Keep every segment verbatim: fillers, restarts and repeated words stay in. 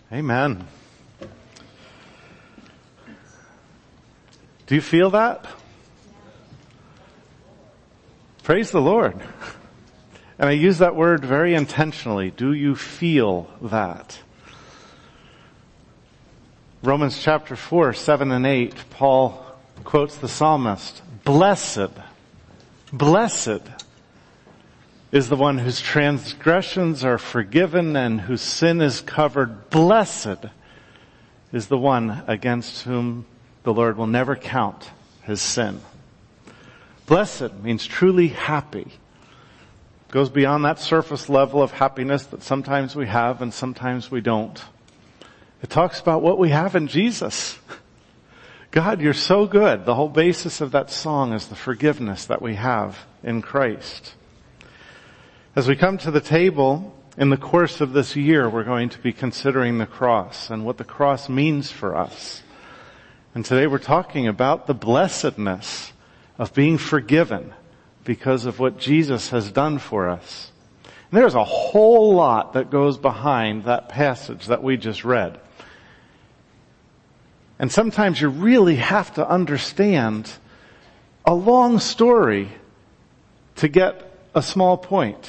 Amen. Do you feel that? Praise the Lord. And I use that word very intentionally. Do you feel that? Romans chapter four, seven and eight, Paul quotes the psalmist, Blessed, blessed is the one whose transgressions are forgiven and whose sin is covered. Blessed is the one against whom the Lord will never count his sin. Blessed means truly happy. It goes beyond that surface level of happiness that sometimes we have and sometimes we don't. It talks about what we have in Jesus. God, you're so good. The whole basis of that song is the forgiveness that we have in Christ. As we come to the table, in the course of this year, we're going to be considering the cross and what the cross means for us. And today we're talking about the blessedness of being forgiven because of what Jesus has done for us. And there's a whole lot that goes behind that passage that we just read. And sometimes you really have to understand a long story to get a small point.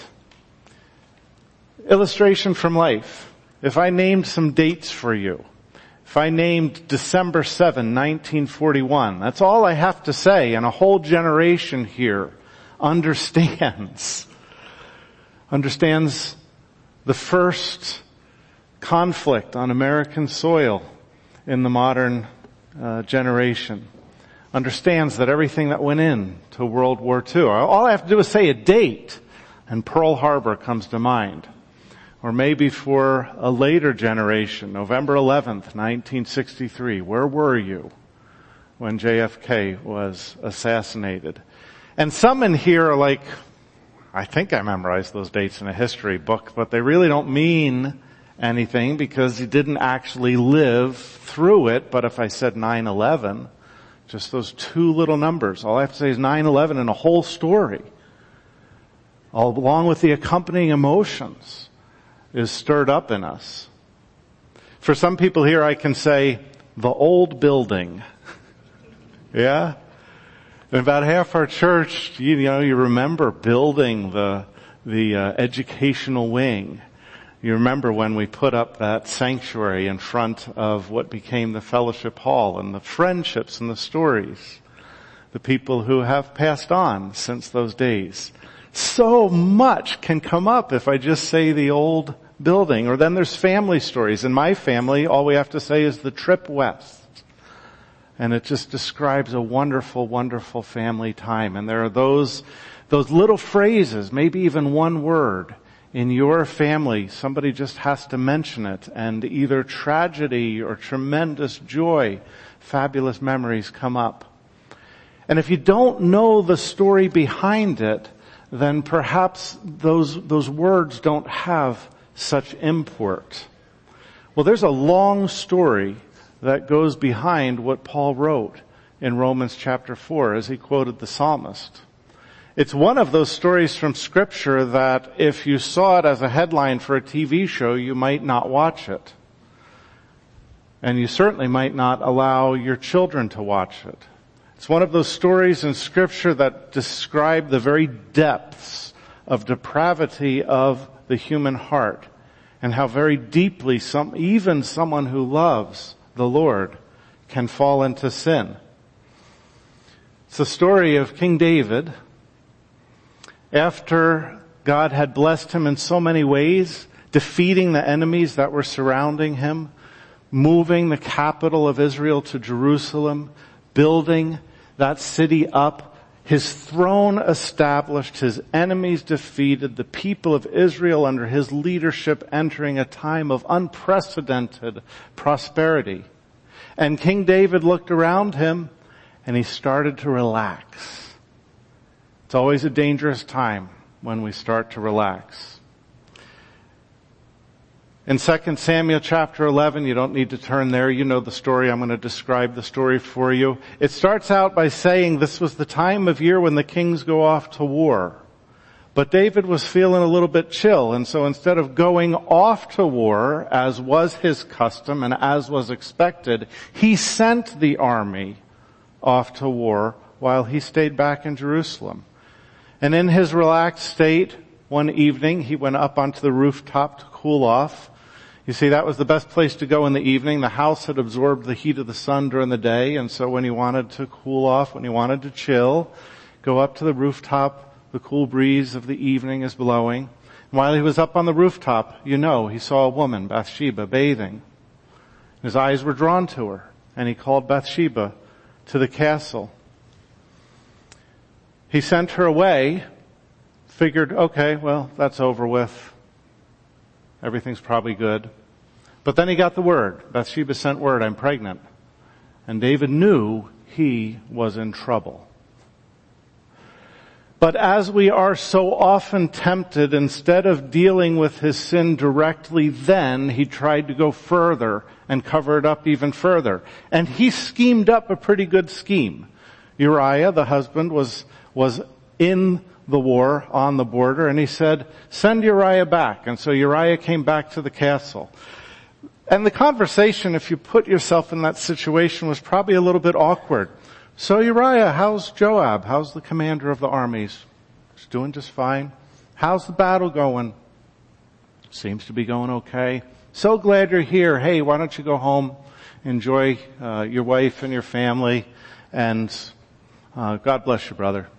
Illustration from life. If I named some dates for you, if I named December seventh, nineteen forty-one, that's all I have to say, and a whole generation here understands, understands the first conflict on American soil in the modern uh, generation, understands that everything that went in to World War Two, all I have to do is say a date, and Pearl Harbor comes to mind. Or maybe for a later generation, November eleventh, nineteen sixty-three, where were you when J F K was assassinated? And some in here are like, I think I memorized those dates in a history book, but they really don't mean anything because you didn't actually live through it. But if I said nine eleven, just those two little numbers, all I have to say is nine eleven and a whole story, all along with the accompanying emotions, is stirred up in us. For some people here, I can say, the old building. Yeah? And about half our church, you know, you remember building the, the uh, educational wing. You remember when we put up that sanctuary in front of what became the fellowship hall, and the friendships and the stories, the people who have passed on since those days. So much can come up if I just say the old building. Or then there's family stories. In my family, all we have to say is the trip west. And it just describes a wonderful, wonderful family time. And there are those, those little phrases, maybe even one word in your family. Somebody just has to mention it, and either tragedy or tremendous joy, fabulous memories come up. And if you don't know the story behind it, then perhaps those, those words don't have such import. Well, there's a long story that goes behind what Paul wrote in Romans chapter four as he quoted the psalmist. It's one of those stories from Scripture that if you saw it as a headline for a T V show, you might not watch it. And you certainly might not allow your children to watch it. It's one of those stories in Scripture that describe the very depths of depravity of the human heart, and how very deeply some, even someone who loves the Lord can fall into sin. It's the story of King David. After God had blessed him in so many ways, defeating the enemies that were surrounding him, moving the capital of Israel to Jerusalem, building that city up, his throne established, his enemies defeated, the people of Israel under his leadership entering a time of unprecedented prosperity. And King David looked around him and he started to relax. It's always a dangerous time when we start to relax. In Second Samuel chapter eleven, you don't need to turn there. You know the story. I'm going to describe the story for you. It starts out by saying this was the time of year when the kings go off to war. But David was feeling a little bit chill, and so instead of going off to war, as was his custom and as was expected, he sent the army off to war while he stayed back in Jerusalem. And in his relaxed state, one evening, he went up onto the rooftop to cool off. You see, that was the best place to go in the evening. The house had absorbed the heat of the sun during the day, and so when he wanted to cool off, when he wanted to chill, go up to the rooftop. The cool breeze of the evening is blowing. And while he was up on the rooftop, you know, he saw a woman, Bathsheba, bathing. His eyes were drawn to her, and he called Bathsheba to the castle. He sent her away, figured, okay, well, that's over with. Everything's probably good. But then he got the word. Bathsheba sent word, I'm pregnant. And David knew he was in trouble. But as we are so often tempted, instead of dealing with his sin directly then, he tried to go further and cover it up even further. And he schemed up a pretty good scheme. Uriah, the husband, was, was in the war on the border, and he said, send Uriah back. And so Uriah came back to the castle. And the conversation, if you put yourself in that situation, was probably a little bit awkward. So Uriah, how's Joab? How's the commander of the armies? He's doing just fine. How's the battle going? Seems to be going okay. So glad you're here. Hey, why don't you go home, enjoy uh, your wife and your family, and uh, God bless you, brother.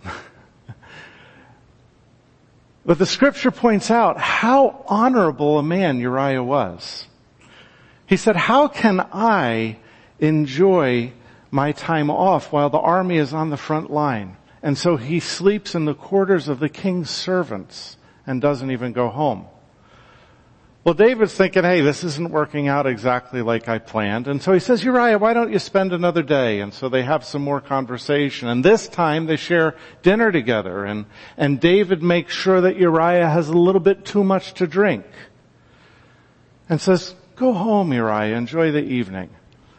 But the scripture points out how honorable a man Uriah was. He said, how can I enjoy my time off while the army is on the front line? And so he sleeps in the quarters of the king's servants and doesn't even go home. Well, David's thinking, hey, this isn't working out exactly like I planned. And so he says, Uriah, why don't you spend another day? And so they have some more conversation. And this time they share dinner together. And, and David makes sure that Uriah has a little bit too much to drink. And says, go home, Uriah, enjoy the evening.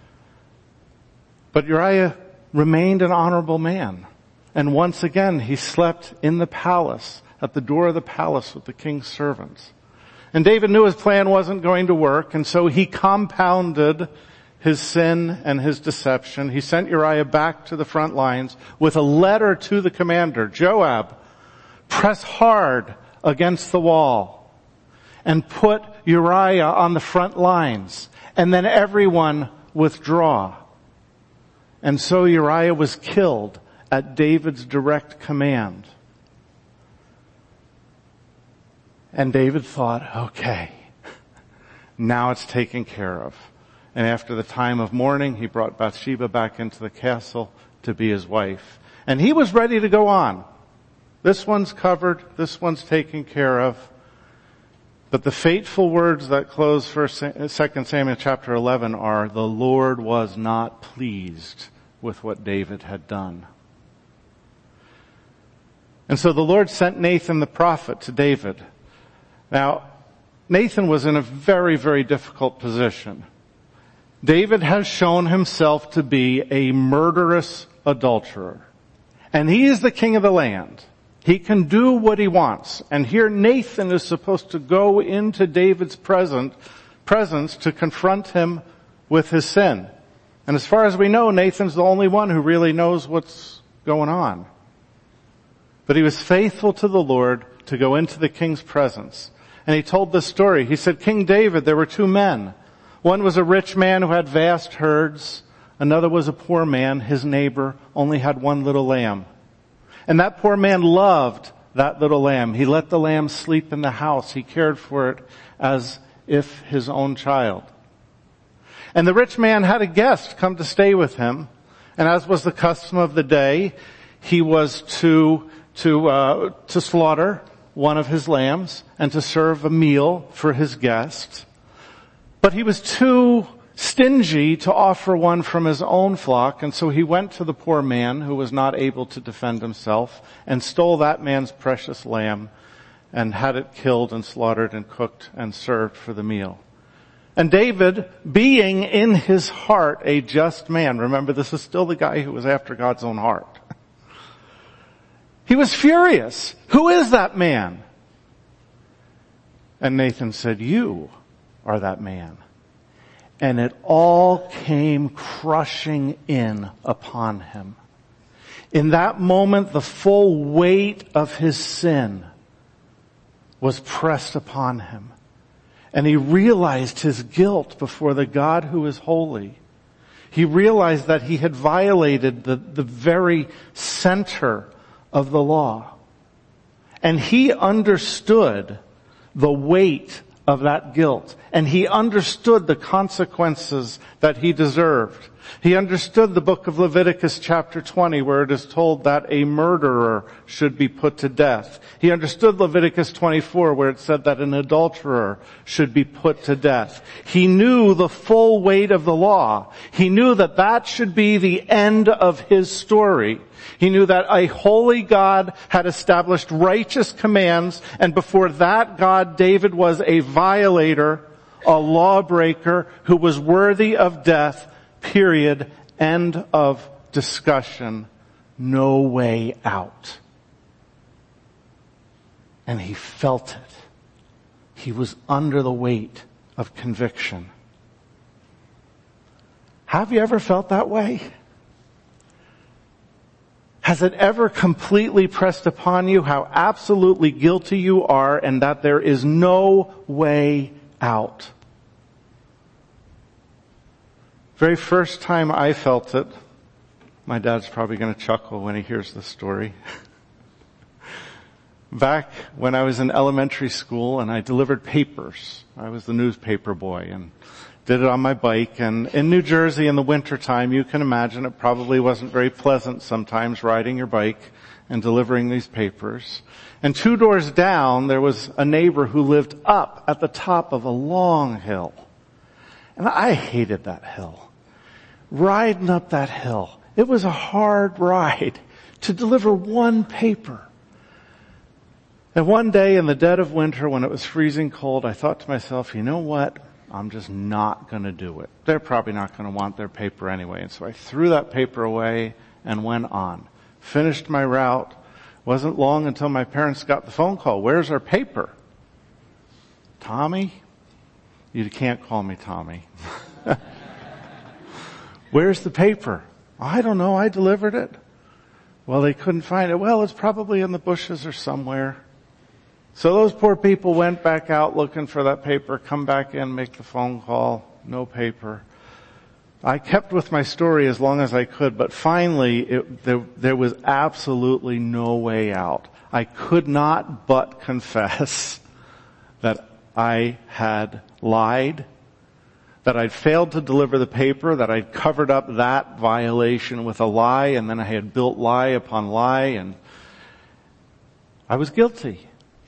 But Uriah remained an honorable man. And once again, he slept in the palace, at the door of the palace with the king's servants. And David knew his plan wasn't going to work, and so he compounded his sin and his deception. He sent Uriah back to the front lines with a letter to the commander, Joab, press hard against the wall and put Uriah on the front lines, and then everyone withdraw. And so Uriah was killed at David's direct command. And David thought, okay, now it's taken care of. And after the time of mourning, he brought Bathsheba back into the castle to be his wife. And he was ready to go on. This one's covered, this one's taken care of. But the fateful words that close First, Second Samuel chapter eleven are, the Lord was not pleased with what David had done. And so the Lord sent Nathan the prophet to David. Now, Nathan was in a very, very difficult position. David has shown himself to be a murderous adulterer. And he is the king of the land. He can do what he wants. And here Nathan is supposed to go into David's present, presence to confront him with his sin. And as far as we know, Nathan's the only one who really knows what's going on. But he was faithful to the Lord to go into the king's presence. And he told this story. He said, King David, there were two men. One was a rich man who had vast herds. Another was a poor man. His neighbor only had one little lamb. And that poor man loved that little lamb. He let the lamb sleep in the house. He cared for it as if his own child. And the rich man had a guest come to stay with him. And as was the custom of the day, he was to, to, uh, to slaughter one of his lambs and to serve a meal for his guest. But he was too stingy to offer one from his own flock, and so he went to the poor man who was not able to defend himself and stole that man's precious lamb and had it killed and slaughtered and cooked and served for the meal. And David, being in his heart a just man, remember this is still the guy who was after God's own heart. He was furious. Who is that man? And Nathan said, you are that man. And it all came crushing in upon him. In that moment, the full weight of his sin was pressed upon him. And he realized his guilt before the God who is holy. He realized that he had violated the, the very center of the law. And he understood the weight of that guilt. And he understood the consequences that he deserved. He understood the book of Leviticus chapter twenty, where it is told that a murderer should be put to death. He understood Leviticus twenty-four, where it said that an adulterer should be put to death. He knew the full weight of the law. He knew that that should be the end of his story. He knew that a holy God had established righteous commands, and before that God, David was a violator, a lawbreaker who was worthy of death. Period. End of discussion. No way out. And he felt it. He was under the weight of conviction. Have you ever felt that way? Has it ever completely pressed upon you how absolutely guilty you are and that there is no way out? Very first time I felt it, my dad's probably going to chuckle when he hears this story. Back when I was in elementary school and I delivered papers. I was the newspaper boy and did it on my bike. And in New Jersey in the wintertime, you can imagine it probably wasn't very pleasant sometimes riding your bike and delivering these papers. And two doors down, there was a neighbor who lived up at the top of a long hill. And I hated that hill. Riding up that hill. It was a hard ride to deliver one paper. And one day in the dead of winter when it was freezing cold, I thought to myself, you know what? I'm just not going to do it. They're probably not going to want their paper anyway. And so I threw that paper away and went on. Finished my route. Wasn't long until my parents got the phone call. Where's our paper? Tommy? You can't call me Tommy. Where's the paper? I don't know. I delivered it. Well, they couldn't find it. Well, it's probably in the bushes or somewhere. So those poor people went back out looking for that paper, come back in, make the phone call. No paper. I kept with my story as long as I could, but finally it, there, there was absolutely no way out. I could not but confess that I had lied, that I'd failed to deliver the paper, that I'd covered up that violation with a lie, and then I had built lie upon lie, and I was guilty.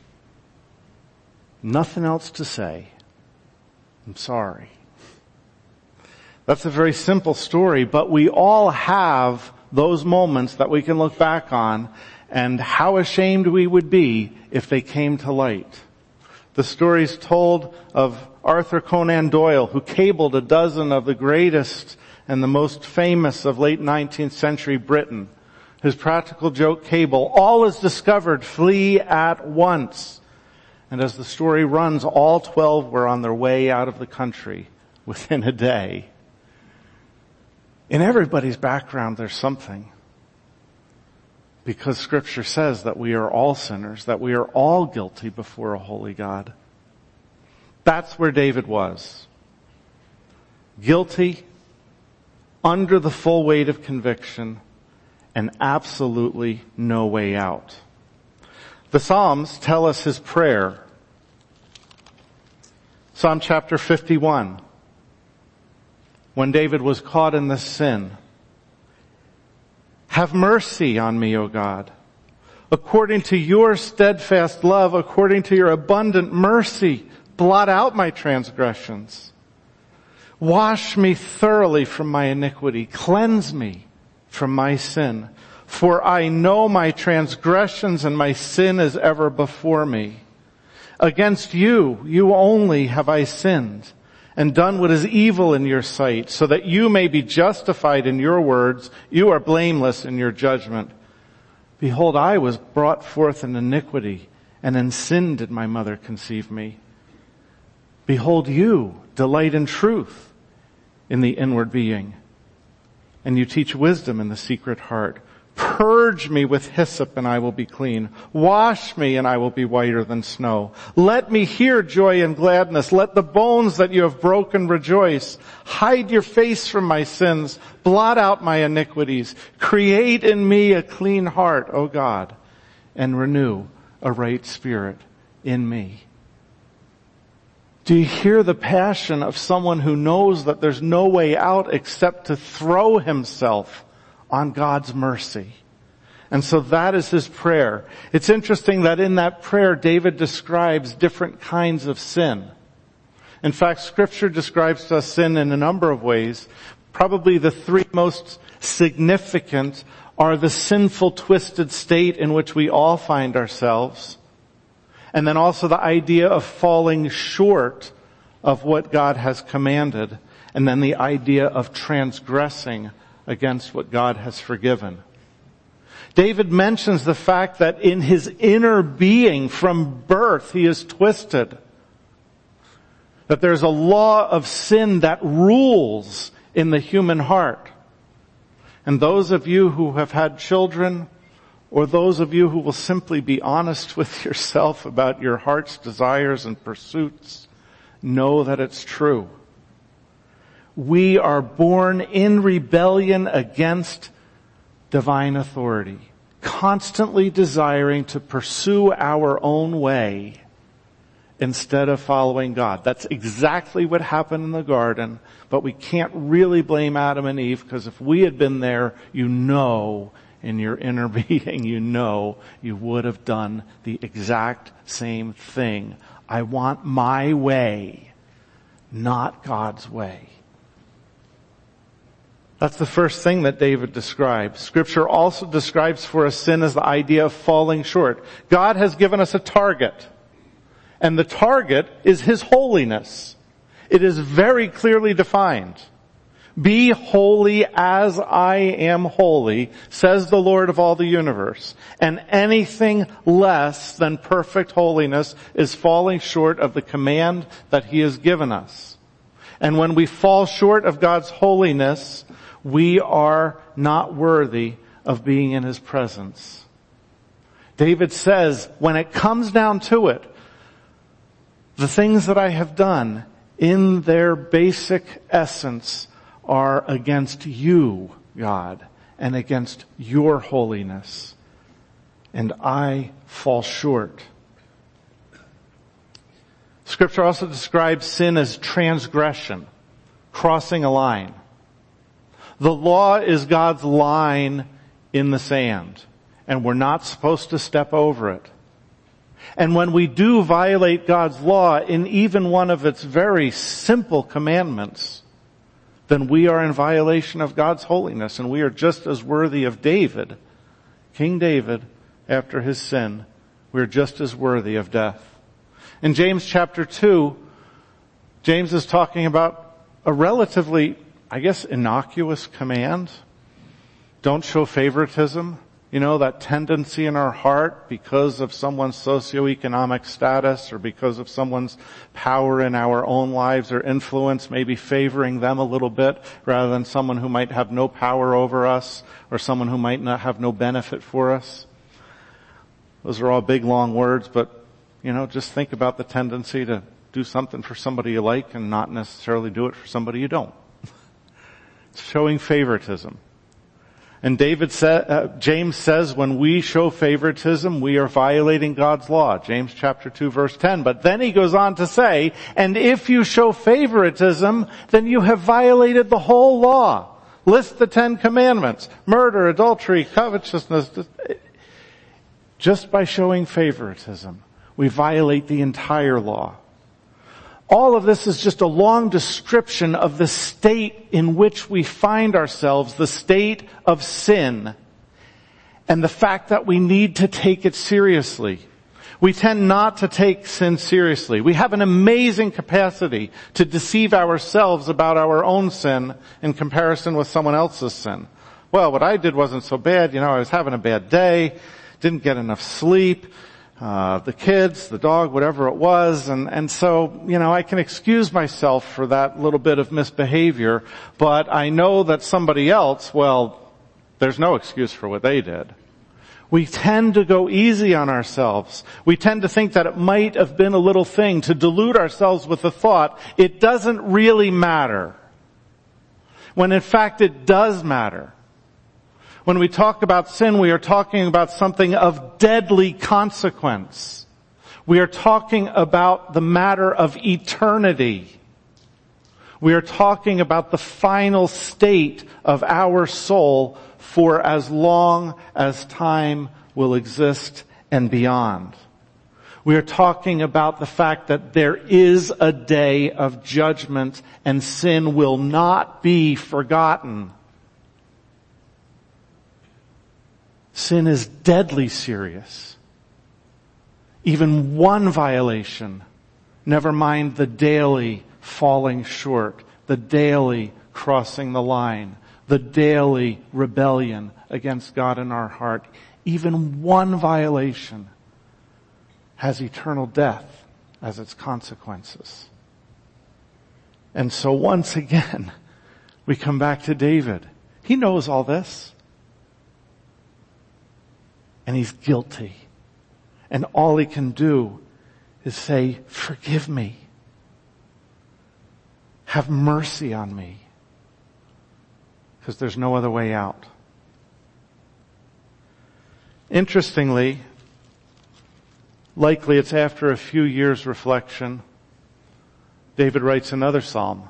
Nothing else to say. I'm sorry. That's a very simple story, but we all have those moments that we can look back on, and how ashamed we would be if they came to light. The story's told of Arthur Conan Doyle, who cabled a dozen of the greatest and the most famous of late nineteenth century Britain. His practical joke cable, all is discovered, flee at once. And as the story runs, all twelve were on their way out of the country within a day. In everybody's background, there's something. Because Scripture says that we are all sinners, that we are all guilty before a holy God. That's where David was. Guilty, under the full weight of conviction, and absolutely no way out. The Psalms tell us his prayer. Psalm chapter fifty-one. When David was caught in this sin. Have mercy on me, O God. According to your steadfast love, according to your abundant mercy, blot out my transgressions. Wash me thoroughly from my iniquity. Cleanse me from my sin. For I know my transgressions and my sin is ever before me. Against you, you only have I sinned and done what is evil in your sight, so that you may be justified in your words. You are blameless in your judgment. Behold, I was brought forth in iniquity, and in sin did my mother conceive me. Behold, you delight in truth in the inward being, and you teach wisdom in the secret heart. Purge me with hyssop and I will be clean. Wash me and I will be whiter than snow. Let me hear joy and gladness. Let the bones that you have broken rejoice. Hide your face from my sins. Blot out my iniquities. Create in me a clean heart, O God, and renew a right spirit in me. Do you hear the passion of someone who knows that there's no way out except to throw himself on God's mercy? And so that is his prayer. It's interesting that in that prayer, David describes different kinds of sin. In fact, Scripture describes to us sin in a number of ways. Probably the three most significant are the sinful, twisted state in which we all find ourselves, and then also the idea of falling short of what God has commanded, and then the idea of transgressing against what God has forgiven. David mentions the fact that in his inner being, from birth, he is twisted. That there's a law of sin that rules in the human heart. And those of you who have had children, or those of you who will simply be honest with yourself about your heart's desires and pursuits, know that it's true. We are born in rebellion against divine authority, constantly desiring to pursue our own way instead of following God. That's exactly what happened in the garden, but we can't really blame Adam and Eve, because if we had been there, you know, in your inner being, you know, you would have done the exact same thing. I want my way, not God's way. That's the first thing that David describes. Scripture also describes for us sin as the idea of falling short. God has given us a target, and the target is His holiness. It is very clearly defined. Be holy as I am holy, says the Lord of all the universe. And anything less than perfect holiness is falling short of the command that He has given us. And when we fall short of God's holiness, we are not worthy of being in His presence. David says, when it comes down to it, the things that I have done in their basic essence are against you, God, and against your holiness. And I fall short. Scripture also describes sin as transgression, crossing a line. The law is God's line in the sand, and we're not supposed to step over it. And when we do violate God's law in even one of its very simple commandments, then we are in violation of God's holiness, and we are just as worthy of David, King David, after his sin. We are just as worthy of death. In James chapter two, James is talking about a relatively, I guess, innocuous command. Don't show favoritism. You know, that tendency in our heart because of someone's socioeconomic status or because of someone's power in our own lives or influence, maybe favoring them a little bit rather than someone who might have no power over us or someone who might not have no benefit for us. Those are all big, long words, but, you know, just think about the tendency to do something for somebody you like and not necessarily do it for somebody you don't. It's showing favoritism. And David sa- uh, James says when we show favoritism, we are violating God's law. James chapter two verse ten. But then he goes on to say, and if you show favoritism, then you have violated the whole law. List the Ten Commandments. Murder, adultery, covetousness. Just by showing favoritism, we violate the entire law. All of this is just a long description of the state in which we find ourselves, the state of sin, and the fact that we need to take it seriously. We tend not to take sin seriously. We have an amazing capacity to deceive ourselves about our own sin in comparison with someone else's sin. Well, what I did wasn't so bad. You know, I was having a bad day, didn't get enough sleep, uh, the kids, the dog, whatever it was. And, and so, you know, I can excuse myself for that little bit of misbehavior, but I know that somebody else, well, there's no excuse for what they did. We tend to go easy on ourselves. We tend to think that it might have been a little thing, to delude ourselves with the thought, it doesn't really matter. When in fact it does matter. When we talk about sin, we are talking about something of deadly consequence. We are talking about the matter of eternity. We are talking about the final state of our soul for as long as time will exist and beyond. We are talking about the fact that there is a day of judgment and sin will not be forgotten. Sin is deadly serious. Even one violation, never mind the daily falling short, the daily crossing the line, the daily rebellion against God in our heart, even one violation has eternal death as its consequences. And so once again, we come back to David. He knows all this. And he's guilty. And all he can do is say, forgive me. Have mercy on me. Because there's no other way out. Interestingly, likely it's after a few years' reflection, David writes another psalm.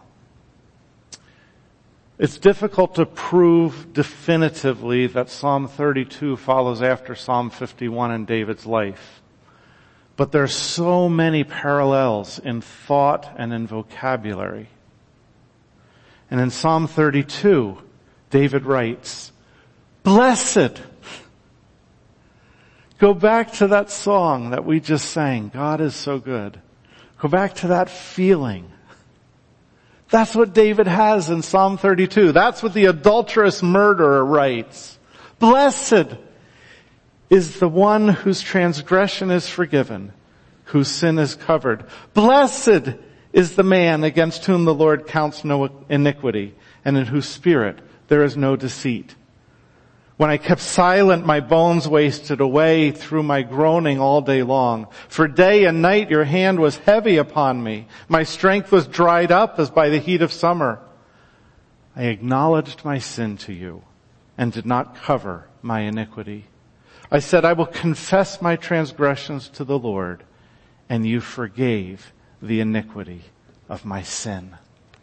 It's difficult to prove definitively that Psalm thirty-two follows after Psalm fifty-one in David's life. But there are so many parallels in thought and in vocabulary. And in Psalm thirty-two, David writes, blessed. Go back to that song that we just sang, God is so good. Go back to that feeling. That's what David has in Psalm thirty-two. That's what the adulterous murderer writes. Blessed is the one whose transgression is forgiven, whose sin is covered. Blessed is the man against whom the Lord counts no iniquity, and in whose spirit there is no deceit. When I kept silent, my bones wasted away through my groaning all day long. For day and night your hand was heavy upon me. My strength was dried up as by the heat of summer. I acknowledged my sin to you and did not cover my iniquity. I said, I will confess my transgressions to the Lord, and you forgave the iniquity of my sin.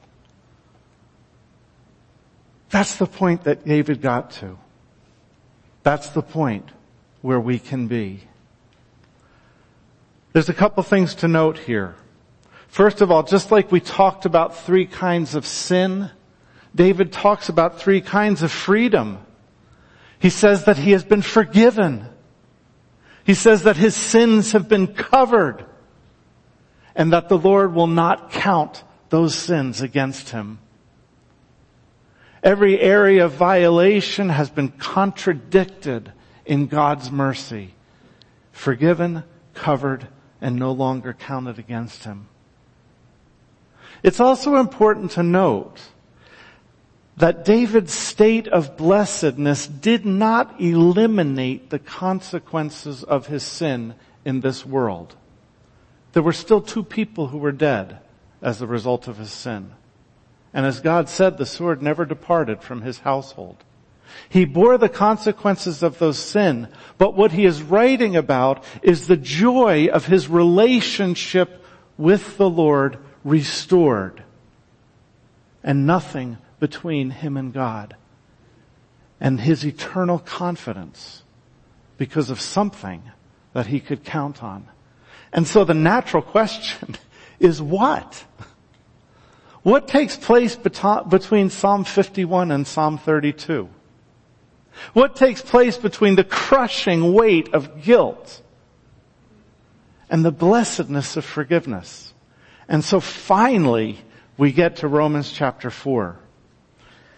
That's the point that David got to. That's the point where we can be. There's a couple things to note here. First of all, just like we talked about three kinds of sin, David talks about three kinds of freedom. He says that he has been forgiven. He says that his sins have been covered, and that the Lord will not count those sins against him. Every area of violation has been contradicted in God's mercy. Forgiven, covered, and no longer counted against him. It's also important to note that David's state of blessedness did not eliminate the consequences of his sin in this world. There were still two people who were dead as a result of his sin. And as God said, the sword never departed from his household. He bore the consequences of those sin, but what he is writing about is the joy of his relationship with the Lord restored, and nothing between him and God, and his eternal confidence because of something that he could count on. And so the natural question is what? What takes place between Psalm fifty-one and Psalm thirty-two? What takes place between the crushing weight of guilt and the blessedness of forgiveness? And so finally, we get to Romans chapter four.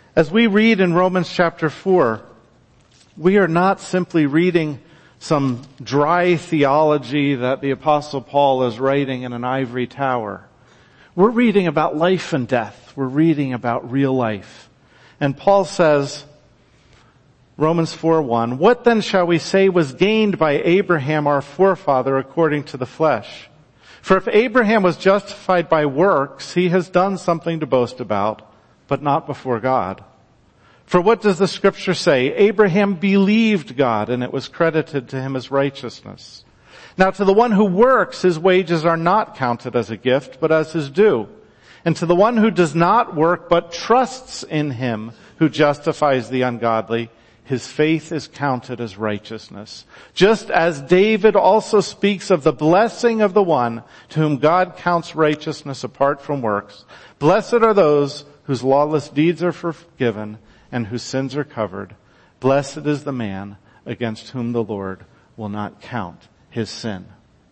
As we read in Romans chapter four, we are not simply reading some dry theology that the Apostle Paul is writing in an ivory tower. We're reading about life and death. We're reading about real life. And Paul says, Romans four one, "What then shall we say was gained by Abraham our forefather according to the flesh? For if Abraham was justified by works, he has done something to boast about, but not before God. For what does the scripture say? Abraham believed God, and it was credited to him as righteousness. Now to the one who works, his wages are not counted as a gift, but as his due. And to the one who does not work, but trusts in him who justifies the ungodly, his faith is counted as righteousness. Just as David also speaks of the blessing of the one to whom God counts righteousness apart from works. Blessed are those whose lawless deeds are forgiven and whose sins are covered. Blessed is the man against whom the Lord will not count his sin."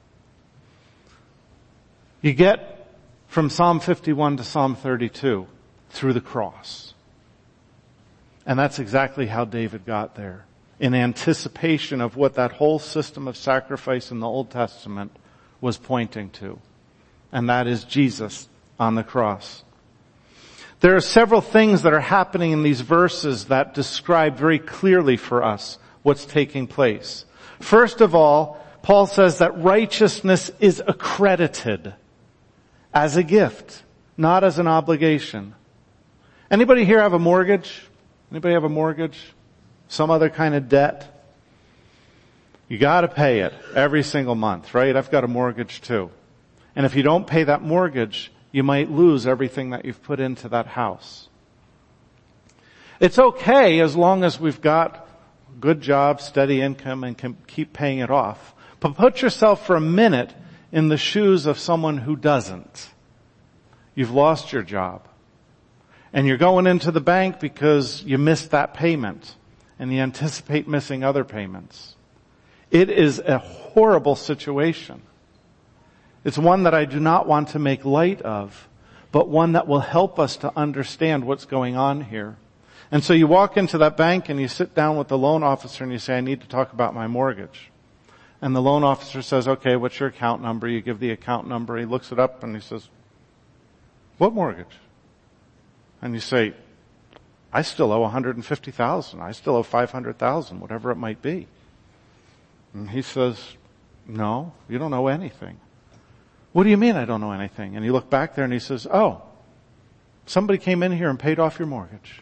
You get from Psalm fifty-one to Psalm thirty-two through the cross. And that's exactly how David got there, in anticipation of what that whole system of sacrifice in the Old Testament was pointing to. And that is Jesus on the cross. There are several things that are happening in these verses that describe very clearly for us what's taking place. First of all, Paul says that righteousness is accredited as a gift, not as an obligation. Anybody here have a mortgage? Anybody have a mortgage? Some other kind of debt? You gotta pay it every single month, right? I've got a mortgage too. And if you don't pay that mortgage, you might lose everything that you've put into that house. It's okay as long as we've got a good job, steady income, and can keep paying it off. But put yourself for a minute in the shoes of someone who doesn't. You've lost your job. And you're going into the bank because you missed that payment and you anticipate missing other payments. It is a horrible situation. It's one that I do not want to make light of, but one that will help us to understand what's going on here. And so you walk into that bank and you sit down with the loan officer and you say, "I need to talk about my mortgage." And the loan officer says, "Okay, what's your account number?" You give the account number. He looks it up and he says, "What mortgage?" And you say, "I still owe one hundred fifty thousand dollars. I still owe five hundred thousand dollars, whatever it might be." And he says, "No, you don't owe anything." "What do you mean I don't owe anything?" And you look back there and he says, "Oh, somebody came in here and paid off your mortgage."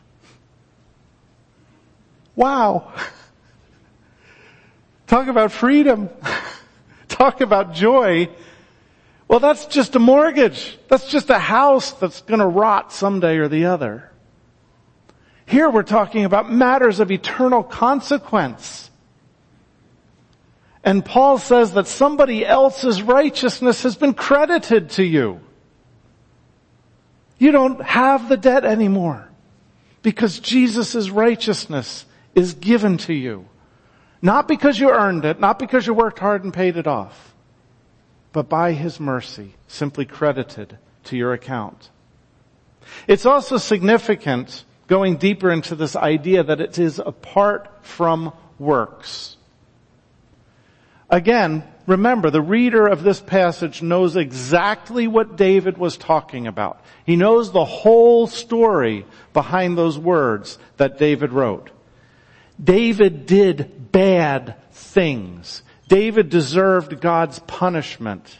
Wow. Talk about freedom. Talk about joy. Well, that's just a mortgage. That's just a house that's going to rot someday or the other. Here we're talking about matters of eternal consequence. And Paul says that somebody else's righteousness has been credited to you. You don't have the debt anymore because Jesus' righteousness is given to you. Not because you earned it, not because you worked hard and paid it off, but by His mercy, simply credited to your account. It's also significant, going deeper into this idea, that it is apart from works. Again, remember, the reader of this passage knows exactly what David was talking about. He knows the whole story behind those words that David wrote. David did bad things. David deserved God's punishment.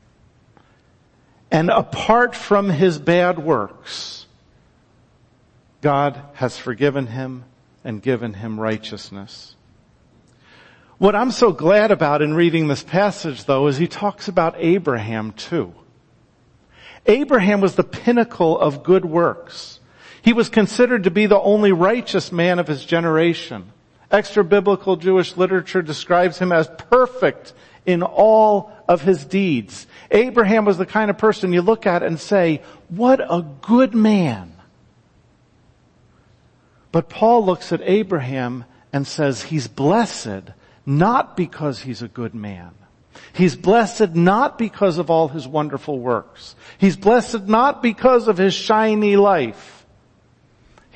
And apart from his bad works, God has forgiven him and given him righteousness. What I'm so glad about in reading this passage, though, is he talks about Abraham too. Abraham was the pinnacle of good works. He was considered to be the only righteous man of his generation. Extra-biblical Jewish literature describes him as perfect in all of his deeds. Abraham was the kind of person you look at and say, what a good man. But Paul looks at Abraham and says he's blessed not because he's a good man. He's blessed not because of all his wonderful works. He's blessed not because of his shiny life.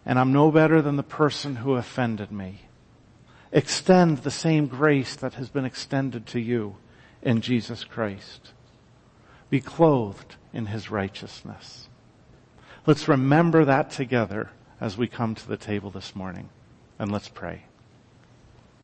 and I'm no better than the person who offended me. Extend the same grace that has been extended to you in Jesus Christ. Be clothed in his righteousness. Let's remember that together as we come to the table this morning. And let's pray.